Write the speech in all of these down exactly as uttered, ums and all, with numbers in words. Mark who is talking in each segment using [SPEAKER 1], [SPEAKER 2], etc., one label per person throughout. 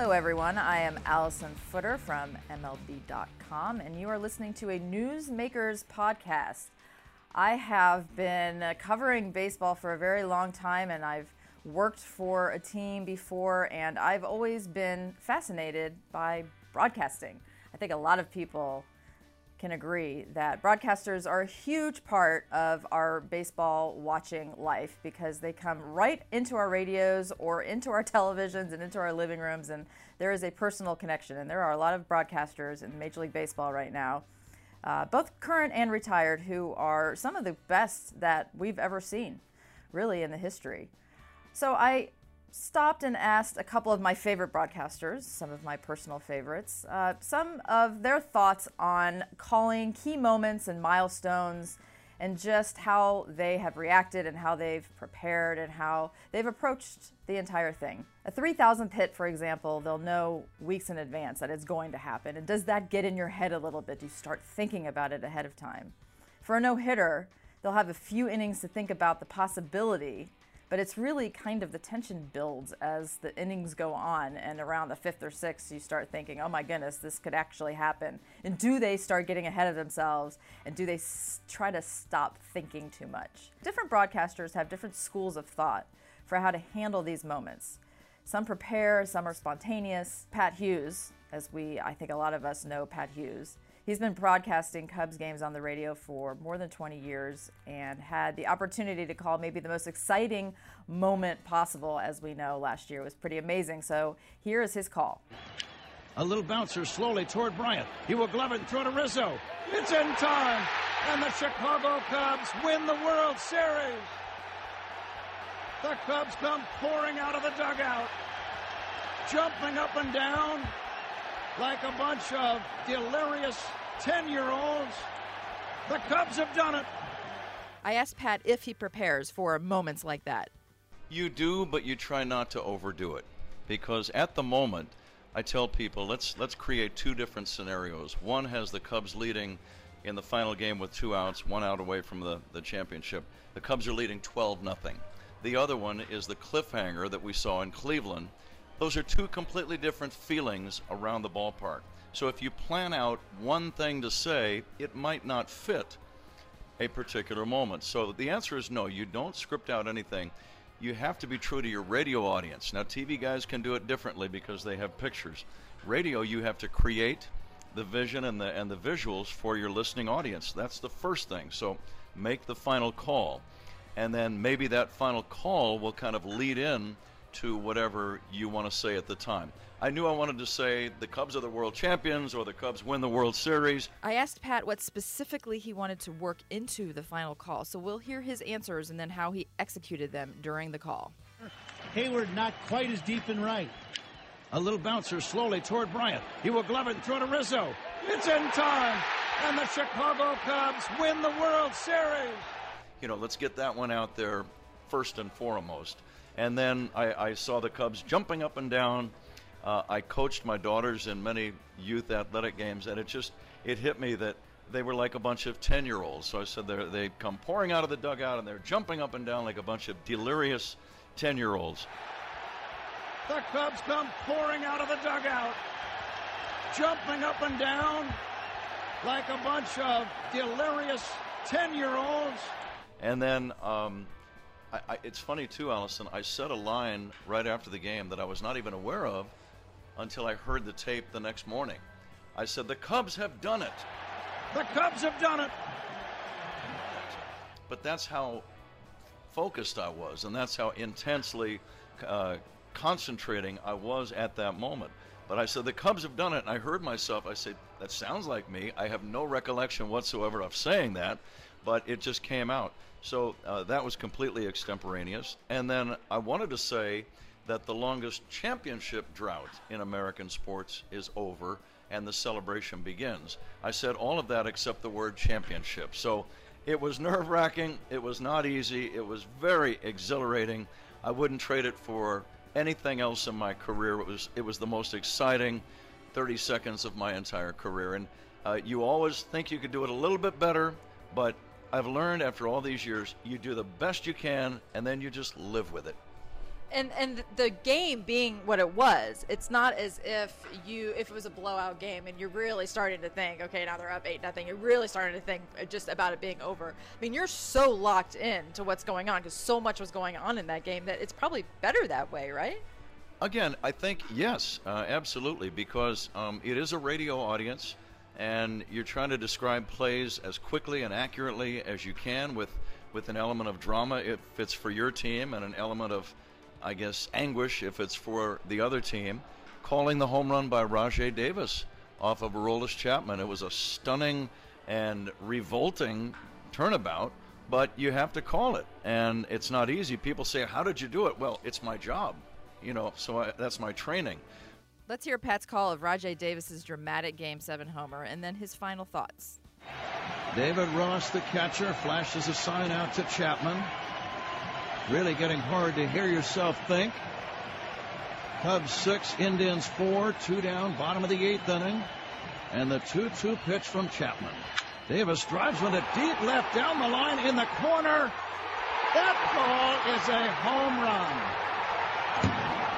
[SPEAKER 1] Hello everyone, I am Allison Footer from M L B dot com and you are listening to a Newsmakers podcast. I have been covering baseball for a very long time and I've worked for a team before and I've always been fascinated by broadcasting. I think a lot of people can agree that broadcasters are a huge part of our baseball watching life because they come right into our radios or into our televisions and into our living rooms, and there is a personal connection. And there are a lot of broadcasters in Major League Baseball right now, uh, both current and retired, who are some of the best that we've ever seen, really, in the history. So I stopped and asked a couple of my favorite broadcasters, some of my personal favorites, uh, some of their thoughts on calling key moments and milestones and just how they have reacted and how they've prepared and how they've approached the entire thing. A three thousandth hit, for example, they'll know weeks in advance that it's going to happen. And does that get in your head a little bit? Do you start thinking about it ahead of time? For a no-hitter, they'll have a few innings to think about the possibility, but it's really kind of the tension builds as the innings go on, and around the fifth or sixth, you start thinking, oh my goodness, this could actually happen. And do they start getting ahead of themselves, and do they s- try to stop thinking too much? Different broadcasters have different schools of thought for how to handle these moments. Some prepare, some are spontaneous. Pat Hughes, as we, I think a lot of us know Pat Hughes, he's been broadcasting Cubs games on the radio for more than twenty years and had the opportunity to call maybe the most exciting moment possible. As we know, last year was pretty amazing. So here is his call.
[SPEAKER 2] A little bouncer slowly toward Bryant. He will glove it and throw to Rizzo. It's in time, and the Chicago Cubs win the World Series. The Cubs come pouring out of the dugout, jumping up and down like a bunch of delirious ten-year-olds. The Cubs have done it.
[SPEAKER 1] I asked Pat if he prepares for moments like that.
[SPEAKER 3] You do, but you try not to overdo it. Because at the moment, I tell people, let's let's create two different scenarios. One has the Cubs leading in the final game with two outs, one out away from the, the championship. The Cubs are leading twelve nothing. The other one is the cliffhanger that we saw in Cleveland. Those are two completely different feelings around the ballpark. So if you plan out one thing to say, it might not fit a particular moment. So the answer is no, you don't script out anything. You have to be true to your radio audience. Now, T V guys can do it differently because they have pictures. Radio, you have to create the vision and the and the visuals for your listening audience. That's the first thing. So make the final call. And then maybe that final call will kind of lead in to whatever you want to say at the time. I knew I wanted to say the Cubs are the world champions or the Cubs win the World Series.
[SPEAKER 1] I asked Pat what specifically he wanted to work into the final call, so we'll hear his answers and then how he executed them during the call.
[SPEAKER 2] Hayward not quite as deep in right. A little bouncer slowly toward Bryant. He will glove it and throw to Rizzo. It's in time, and the Chicago Cubs win the World Series.
[SPEAKER 3] You know, let's get that one out there first and foremost. And then I, I saw the Cubs jumping up and down. Uh, I coached my daughters in many youth athletic games, and it just, it hit me that they were like a bunch of ten-year-olds. So I said they'd come pouring out of the dugout, and they're jumping up and down like a bunch of delirious ten-year-olds.
[SPEAKER 2] The Cubs come pouring out of the dugout, jumping up and down like a bunch of delirious ten-year-olds.
[SPEAKER 3] And then um, I, I, it's funny too, Allison, I said a line right after the game that I was not even aware of until I heard the tape the next morning. I said, the Cubs have done it.
[SPEAKER 2] The Cubs have done it.
[SPEAKER 3] But that's how focused I was, and that's how intensely uh, concentrating I was at that moment. But I said, the Cubs have done it, and I heard myself, I said, that sounds like me. I have no recollection whatsoever of saying that, but it just came out. So uh, that was completely extemporaneous. And then I wanted to say that the longest championship drought in American sports is over and the celebration begins. I said all of that except the word championship. So it was nerve-wracking, it was not easy, it was very exhilarating. I wouldn't trade it for anything else in my career. It was, it was the most exciting thirty seconds of my entire career. And uh, you always think you could do it a little bit better, but I've learned after all these years, you do the best you can, and then you just live with it.
[SPEAKER 1] and and the game being what it was, it's not as if you if it was a blowout game and you're really starting to think, okay, now they're up eight nothing. You're really starting to think just about it being over. I mean, you're so locked in to what's going on because so much was going on in that game that it's probably better that way, right?
[SPEAKER 3] Again, I think yes, uh, absolutely, because um, it is a radio audience, and you're trying to describe plays as quickly and accurately as you can with with an element of drama if it's for your team and an element of, I guess, anguish if it's for the other team. Calling the home run by Rajai Davis off of Aroldis Chapman, it was a stunning and revolting turnabout, but you have to call it, and it's not easy. People say, how did you do it? Well, it's my job, you know, so I, that's my training.
[SPEAKER 1] Let's hear Pat's call of Rajai Davis's dramatic Game seven homer and then his final thoughts.
[SPEAKER 2] David Ross, the catcher, flashes a sign out to Chapman. Really getting hard to hear yourself think. Cubs six, Indians four, two down, bottom of the eighth inning. And the two two pitch from Chapman. Davis drives with it deep left down the line in the corner. That ball is a home run.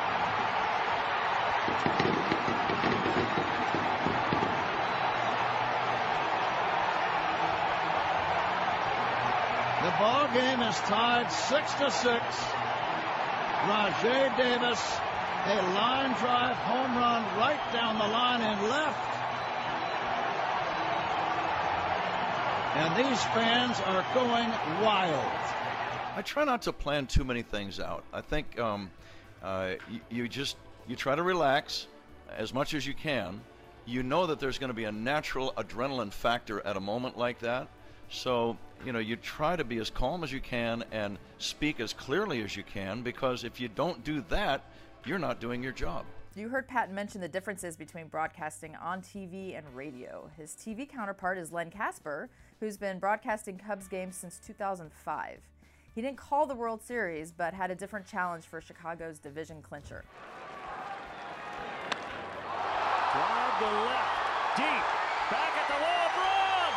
[SPEAKER 2] The ball game is tied six to six. Rajai Davis, a line drive home run right down the line and left. And these fans are going wild.
[SPEAKER 3] I try not to plan too many things out. I think um, uh, you, you just you try to relax as much as you can. You know that there's going to be a natural adrenaline factor at a moment like that. So, you know, you try to be as calm as you can and speak as clearly as you can, because if you don't do that, you're not doing your job.
[SPEAKER 1] You heard Pat mention the differences between broadcasting on T V and radio. His T V counterpart is Len Kasper, who's been broadcasting Cubs games since two thousand five. He didn't call the World Series, but had a different challenge for Chicago's division clincher.
[SPEAKER 4] Drive to left, deep, back at the wall, Braun!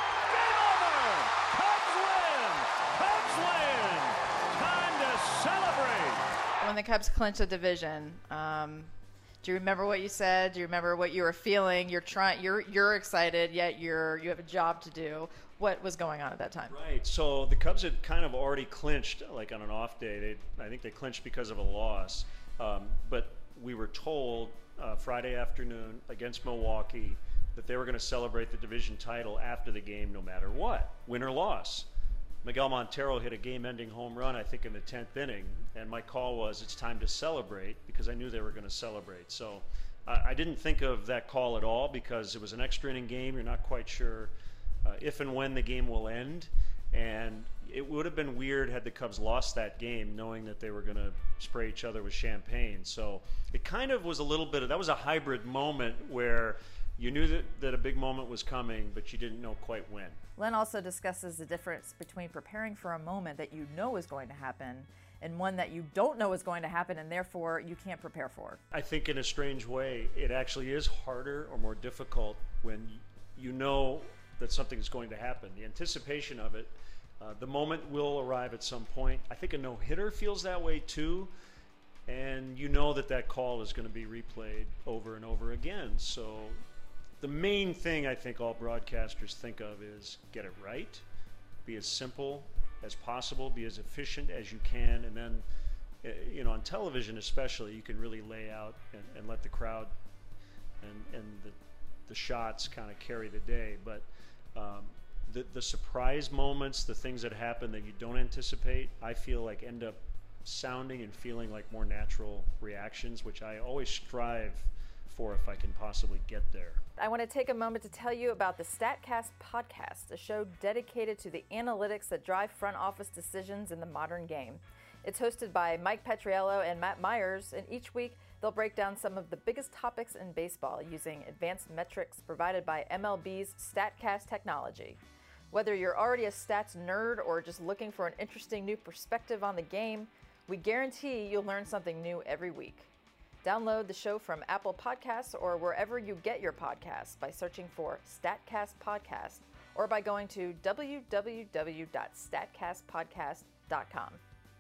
[SPEAKER 4] Game over! Cubs win! Cubs win! Time to celebrate!
[SPEAKER 1] When the Cubs clinched the division, um, do you remember what you said? Do you remember what you were feeling? You're trying. You're you're excited, yet you're you have a job to do. What was going on at that time?
[SPEAKER 4] Right. So the Cubs had kind of already clinched, like on an off day. They, I think they clinched because of a loss. Um, but we were told uh, Friday afternoon against Milwaukee that they were going to celebrate the division title after the game, no matter what, win or loss. Miguel Montero hit a game-ending home run, I think, in the tenth inning, and my call was it's time to celebrate because I knew they were going to celebrate. So uh, I didn't think of that call at all because it was an extra inning game. You're not quite sure uh, if and when the game will end, and it would have been weird had the Cubs lost that game knowing that they were going to spray each other with champagne. So it kind of was a little bit of, that was a hybrid moment where you knew that, that a big moment was coming, but you didn't know quite when.
[SPEAKER 1] Len also discusses the difference between preparing for a moment that you know is going to happen and one that you don't know is going to happen and therefore you can't prepare for.
[SPEAKER 4] I think in a strange way, it actually is harder or more difficult when you know that something is going to happen. The anticipation of it, uh, the moment will arrive at some point. I think a no-hitter feels that way too, and you know that that call is going to be replayed over and over again. So the main thing I think all broadcasters think of is get it right, be as simple as possible, be as efficient as you can, and then, uh, you know, on television especially, you can really lay out and, and let the crowd and, and the, the shots kind of carry the day. But um, the, the surprise moments, the things that happen that you don't anticipate, I feel like end up sounding and feeling like more natural reactions, which I always strive for if I can possibly get there.
[SPEAKER 1] I want to take a moment to tell you about the StatCast podcast, a show dedicated to the analytics that drive front office decisions in the modern game. It's hosted by Mike Petriello and Matt Myers, and each week they'll break down some of the biggest topics in baseball using advanced metrics provided by M L B's StatCast technology. Whether you're already a stats nerd or just looking for an interesting new perspective on the game, we guarantee you'll learn something new every week. Download the show from Apple Podcasts or wherever you get your podcasts by searching for StatCast Podcast or by going to w w w dot statcast podcast dot com.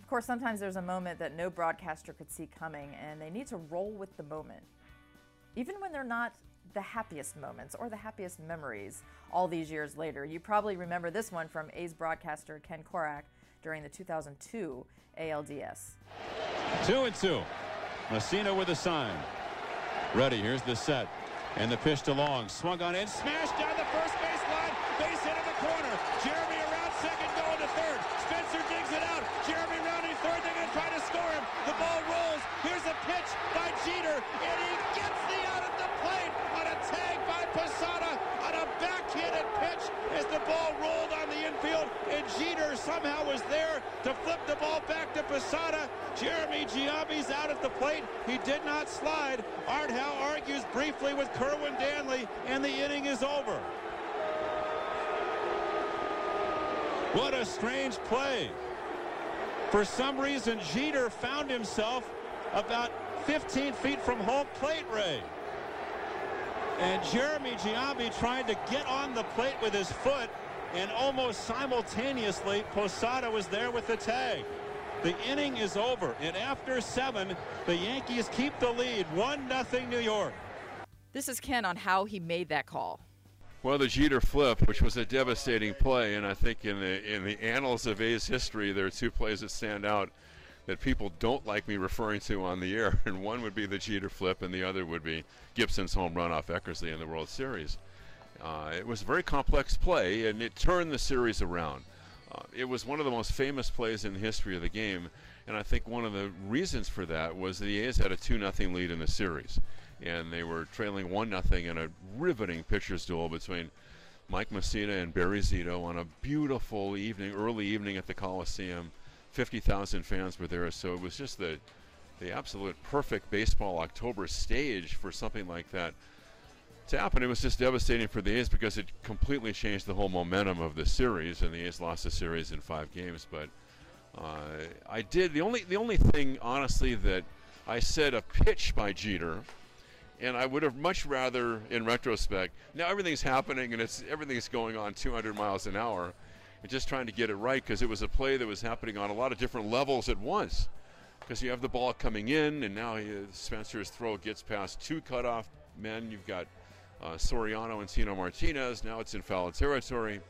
[SPEAKER 1] Of course, sometimes there's a moment that no broadcaster could see coming, and they need to roll with the moment. Even when they're not the happiest moments or the happiest memories all these years later. You probably remember this one from A's broadcaster Ken Korach during the two thousand two A L D S.
[SPEAKER 5] Two and two. Messina with a sign. Ready, here's the set. And the pitch to Long. Swung on in, smashed down the first baseline. Base hit in the corner. Jeremy around second, going to third. Spencer digs it out. Jeremy rounding third. They're going to try to score him. The ball rolls. Here's a pitch by Jeter. And he gets the out at the plate on a tag by Posada on a backhanded pitch as the ball rolled on the infield. And Jeter somehow was there to flip the ball back to Posada. Jeremy Giambi's out at the plate. He did not slide. Art Howe argues briefly with Kerwin Danley, and the inning is over. What a strange play. For some reason, Jeter found himself about fifteen feet from home plate, Ray. And Jeremy Giambi tried to get on the plate with his foot, and almost simultaneously, Posada was there with the tag. The inning is over, and after seven, the Yankees keep the lead, one nothing New York.
[SPEAKER 1] This is Ken on how he made that call.
[SPEAKER 6] Well, the Jeter flip, which was a devastating play, and I think in the in the annals of A's history, there are two plays that stand out that people don't like me referring to on the air, and one would be the Jeter flip, and the other would be Gibson's home run off Eckersley in the World Series. Uh, it was a very complex play, and it turned the series around. Uh, it was one of the most famous plays in the history of the game, and I think one of the reasons for that was the A's had a two nothing lead in the series, and they were trailing one nothing in a riveting pitcher's duel between Mike Messina and Barry Zito on a beautiful evening, early evening at the Coliseum. fifty thousand fans were there, so it was just the, the absolute perfect baseball October stage for something like that to happen. It was just devastating for the A's because it completely changed the whole momentum of the series, and the A's lost the series in five games. But uh, I did the only the only thing, honestly, that I said a pitch by Jeter, and I would have much rather, in retrospect, now everything's happening and it's everything's going on two hundred miles an hour, and just trying to get it right because it was a play that was happening on a lot of different levels at once. Because you have the ball coming in, and now he, Spencer's throw gets past two cutoff men. You've got Uh, Soriano and Tino Martinez. Now it's in foul territory,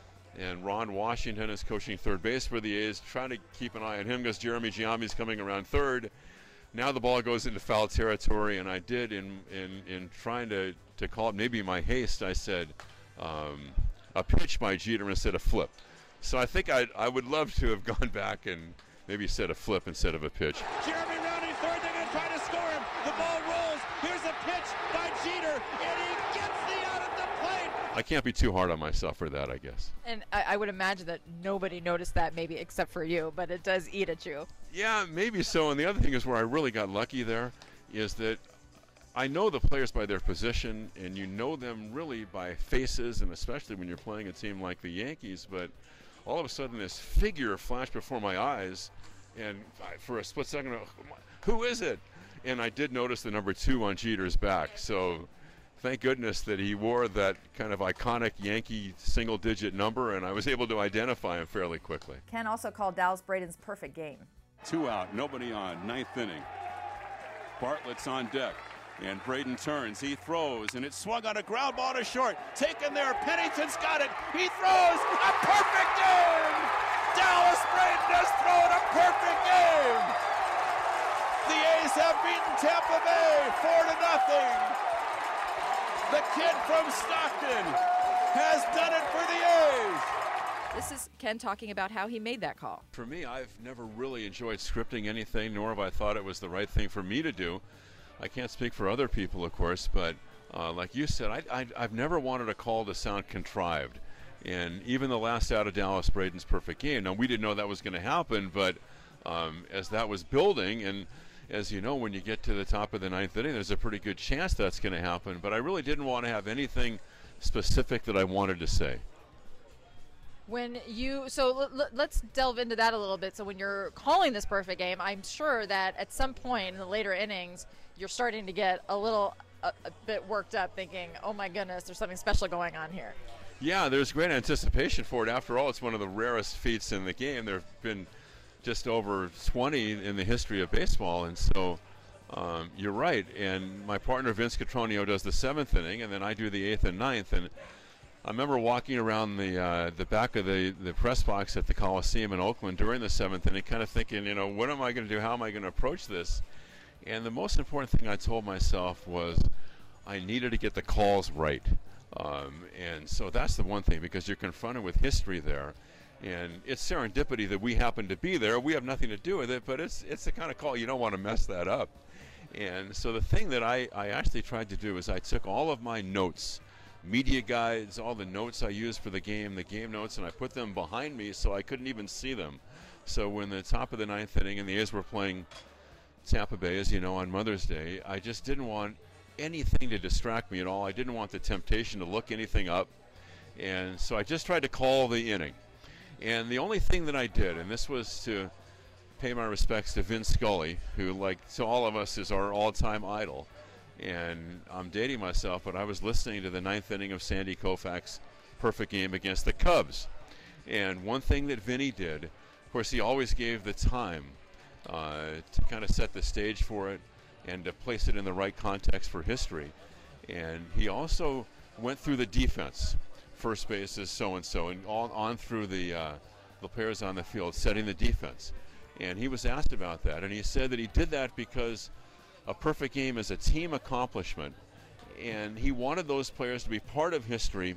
[SPEAKER 6] and Ron Washington is coaching third base for the A's, trying to keep an eye on him because Jeremy Giambi's coming around third. Now the ball goes into foul territory, and I did in in, in trying to, to call it maybe my haste, I said um, a pitch by Jeter instead of flip. So I think I I would love to have gone back and maybe said a flip instead of a pitch.
[SPEAKER 5] Jeremy rounding third, they're going to try to score him. The ball rolls. Here's a pitch by Jeter, and he gets the out at the plate.
[SPEAKER 6] I can't be too hard on myself for that, I guess.
[SPEAKER 1] And I, I would imagine that nobody noticed that, maybe except for you, but it does eat at you.
[SPEAKER 6] Yeah, maybe so. And the other thing is where I really got lucky there is that I know the players by their position, and you know them really by faces, and especially when you're playing a team like the Yankees. But all of a sudden this figure flashed before my eyes, and I, for a split second, who is it? And I did notice the number two on Jeter's back. So thank goodness that he wore that kind of iconic Yankee single-digit number, and I was able to identify him fairly quickly.
[SPEAKER 1] Ken also called Dallas Braden's perfect game.
[SPEAKER 5] Two out, nobody on, ninth inning. Bartlett's on deck, and Braden turns. He throws, and it's swung on a ground ball to short. Taken there, Pennington's got it. He throws a perfect game! Dallas Braden has thrown a perfect game! The A's have beaten Tampa Bay four to nothing. The kid from Stockton has done it for the A's.
[SPEAKER 1] This is Ken talking about how he made that call.
[SPEAKER 6] For me, I've never really enjoyed scripting anything, nor have I thought it was the right thing for me to do. I can't speak for other people, of course, but uh, like you said, I, I, I've never wanted a call to sound contrived. And even the last out of Dallas Braden's perfect game, now we didn't know that was going to happen, but um, as that was building, and as you know, when you get to the top of the ninth inning, there's a pretty good chance that's going to happen. But I really didn't want to have anything specific that I wanted to say.
[SPEAKER 1] When you, so l- l- let's delve into that a little bit. So when you're calling this perfect game, I'm sure that at some point in the later innings, you're starting to get a little, a, a bit worked up thinking, oh my goodness, there's something special going on here.
[SPEAKER 6] Yeah, there's great anticipation for it. After all, it's one of the rarest feats in the game. There have been just over twenty in the history of baseball. And so um, you're right. And my partner Vince Cotroneo does the seventh inning, and then I do the eighth and ninth. And I remember walking around the uh, the back of the, the press box at the Coliseum in Oakland during the seventh inning, kind of thinking, you know, what am I going to do? How am I going to approach this? And the most important thing I told myself was I needed to get the calls right. Um, and so that's the one thing, because you're confronted with history there. And it's serendipity that we happen to be there. We have nothing to do with it, but it's it's the kind of call you don't want to mess that up. And so the thing that I, I actually tried to do is I took all of my notes, media guides, all the notes I used for the game, the game notes, and I put them behind me so I couldn't even see them. So when the top of the ninth inning and the A's were playing Tampa Bay, as you know, on Mother's Day, I just didn't want anything to distract me at all. I didn't want the temptation to look anything up. And so I just tried to call the inning. And the only thing that I did, and this was to pay my respects to Vin Scully, who, like to all of us, is our all-time idol. And I'm dating myself, but I was listening to the ninth inning of Sandy Koufax's perfect game against the Cubs. And one thing that Vinny did, of course, he always gave the time uh, to kind of set the stage for it and to place it in the right context for history. And he also went through the defense. First base is so-and-so, and on, on through the, uh, the players on the field, setting the defense. And he was asked about that, and he said that he did that because a perfect game is a team accomplishment, and he wanted those players to be part of history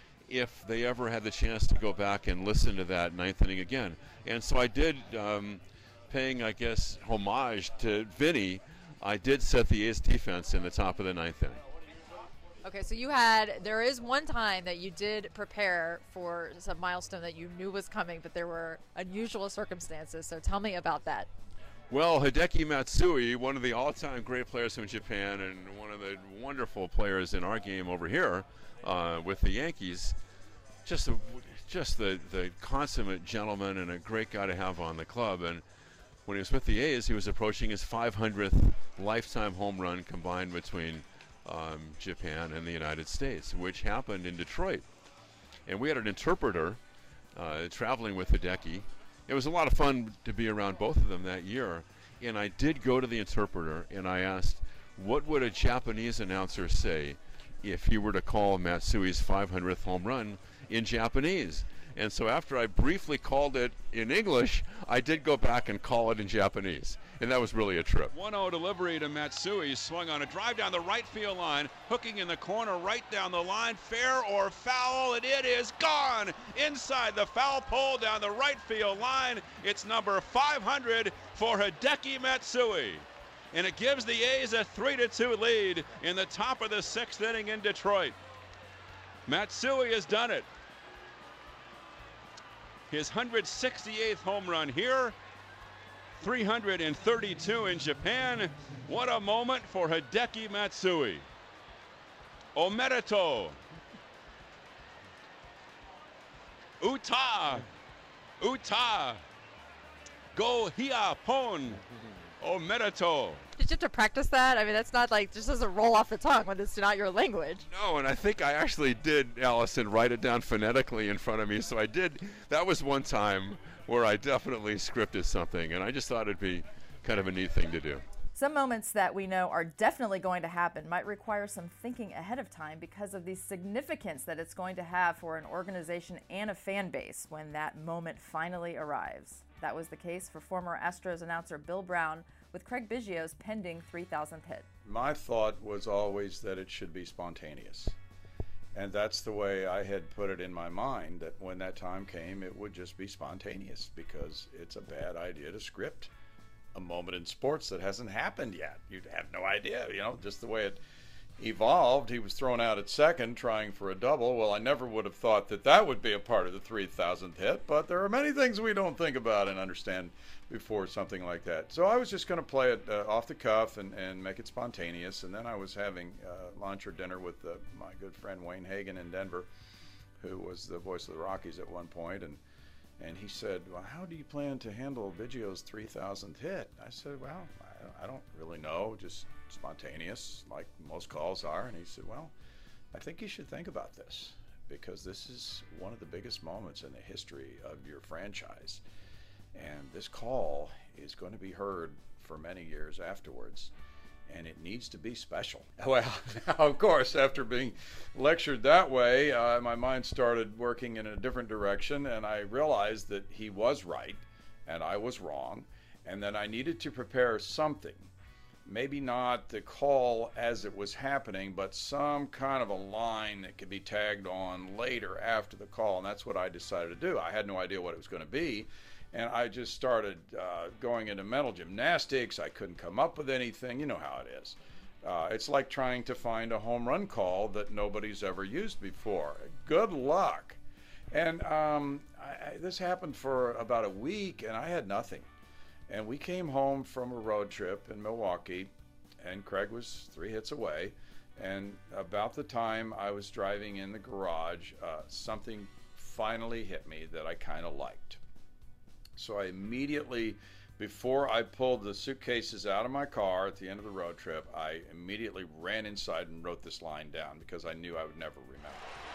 [SPEAKER 6] if they ever had the chance to go back and listen to that ninth inning again. And so I did, um, paying, I guess, homage to Vinny, I did set the A's defense in the top of the ninth inning.
[SPEAKER 1] Okay, so you had, there is one time that you did prepare for some milestone that you knew was coming, but there were unusual circumstances. So tell me about that.
[SPEAKER 6] Well, Hideki Matsui, one of the all-time great players from Japan and one of the wonderful players in our game over here uh, with the Yankees, just a, just the, the consummate gentleman and a great guy to have on the club. And when he was with the A's, he was approaching his five hundredth lifetime home run combined between um, Japan and the United States, which happened in Detroit. And we had an interpreter uh, traveling with Hideki. It was a lot of fun to be around both of them that year. And I did go to the interpreter and I asked, what would a Japanese announcer say if he were to call Matsui's five hundredth home run in Japanese? And so after I briefly called it in English, I did go back and call it in Japanese. And that was really a trip.
[SPEAKER 5] one oh delivery to Matsui, swung on a drive down the right field line, hooking in the corner right down the line, fair or foul, and it is gone inside the foul pole down the right field line. It's number five hundred for Hideki Matsui. And it gives the A's a three to two lead in the top of the sixth inning in Detroit. Matsui has done it. His one hundred sixty-eighth home run here, three hundred thirty-two in Japan. What a moment for Hideki Matsui. Omerito. Uta. Uta. Go hia pon. Omerito.
[SPEAKER 1] Did you have to practice that? I mean, that's not like, just doesn't roll off the tongue when it's not your language.
[SPEAKER 6] No, and I think I actually did, Allison, write it down phonetically in front of me. So I did, that was one time where I definitely scripted something, and I just thought it'd be kind of a neat thing to do.
[SPEAKER 1] Some moments that we know are definitely going to happen might require some thinking ahead of time because of the significance that it's going to have for an organization and a fan base when that moment finally arrives. That was the case for former Astros announcer Bill Brown with Craig Biggio's pending three thousandth hit.
[SPEAKER 7] My thought was always that it should be spontaneous. And that's the way I had put it in my mind, that when that time came, it would just be spontaneous, because it's a bad idea to script a moment in sports that hasn't happened yet. You'd have no idea, you know, just the way it evolved. He was thrown out at second trying for a double. Well, I never would have thought that that would be a part of the three thousandth hit, but there are many things we don't think about and understand before something like that. So I was just going to play it uh, off the cuff and, and make it spontaneous. And then I was having uh, lunch or dinner with uh, my good friend Wayne Hagan in Denver, who was the voice of the Rockies at one point, and and he said, well, how do you plan to handle Biggio's three thousandth hit? I said, well, I, I don't really know, just spontaneous, like most calls are. And he said, well, I think you should think about this, because this is one of the biggest moments in the history of your franchise. And this call is going to be heard for many years afterwards, and it needs to be special. Well, now, of course, after being lectured that way, uh, my mind started working in a different direction, and I realized that he was right and I was wrong, and that I needed to prepare something. Maybe not the call as it was happening, but some kind of a line that could be tagged on later after the call, and that's what I decided to do. I had no idea what it was going to be, and I just started uh, going into mental gymnastics. I couldn't come up with anything. You know how it is. Uh, it's like trying to find a home run call that nobody's ever used before. Good luck. And um, I, I, this happened for about a week, and I had nothing. And we came home from a road trip in Milwaukee, and Craig was three hits away. And about the time I was driving in the garage, uh, something finally hit me that I kind of liked. So I immediately, before I pulled the suitcases out of my car at the end of the road trip, I immediately ran inside and wrote this line down because I knew I would never remember.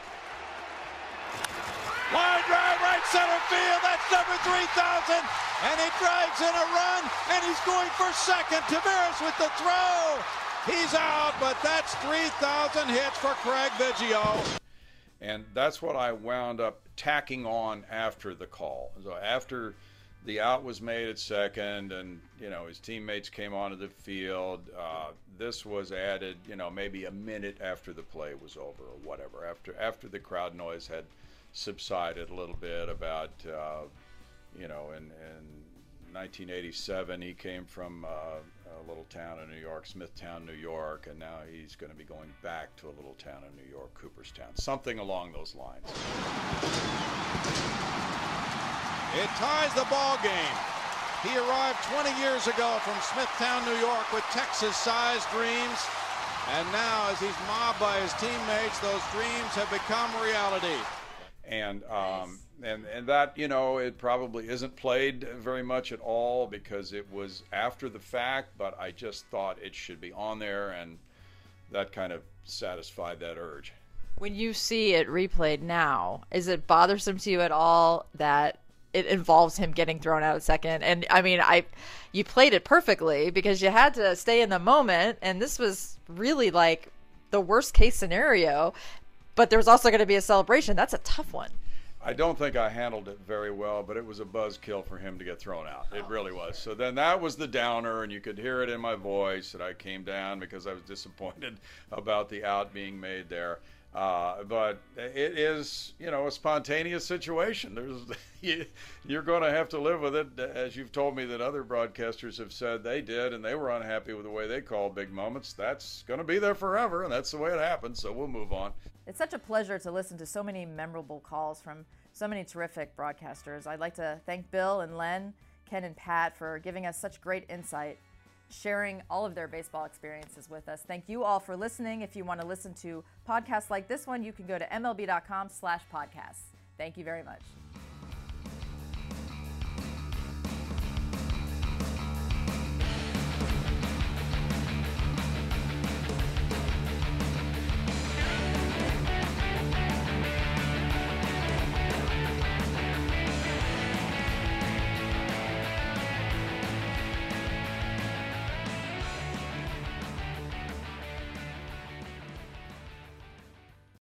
[SPEAKER 2] Line drive, right center field. That's number three thousand. And he drives in a run, and he's going for second. Taveras with the throw. He's out, but that's three thousand hits for Craig Biggio.
[SPEAKER 7] And that's what I wound up tacking on after the call. So after the out was made at second, and you know his teammates came onto the field, uh, this was added, you know, maybe a minute after the play was over or whatever. After after the crowd noise had subsided a little bit about, uh, you know, in, in nineteen eighty-seven he came from uh, a little town in New York, Smithtown, New York, and now he's going to be going back to a little town in New York, Cooperstown, something along those lines.
[SPEAKER 2] It ties the ball game. He arrived twenty years ago from Smithtown, New York with Texas-sized dreams. And now, as he's mobbed by his teammates, those dreams have become reality.
[SPEAKER 7] And um, and and that, you know, it probably isn't played very much at all because it was after the fact, but I just thought it should be on there, and that kind of satisfied that urge.
[SPEAKER 1] When you see it replayed now, is it bothersome to you at all that it involves him getting thrown out at second? And I mean, I, you played it perfectly because you had to stay in the moment, and this was really like the worst case scenario, but there was also going to be a celebration. That's a tough one.
[SPEAKER 7] I don't think I handled it very well, but it was a buzzkill for him to get thrown out. It really was. So then that was the downer, and you could hear it in my voice that I came down because I was disappointed about the out being made there. Uh, but it is, you know, a spontaneous situation. There's, you, you're going to have to live with it, as you've told me that other broadcasters have said they did, and they were unhappy with the way they call big moments. That's going to be there forever, and that's the way it happens, so we'll move on.
[SPEAKER 1] It's such a pleasure to listen to so many memorable calls from so many terrific broadcasters. I'd like to thank Bill and Len, Ken and Pat for giving us such great insight, sharing all of their baseball experiences with us. Thank you all for listening. If you want to listen to podcasts like this one, you can go to M L B dot com slash podcasts. Thank you very much.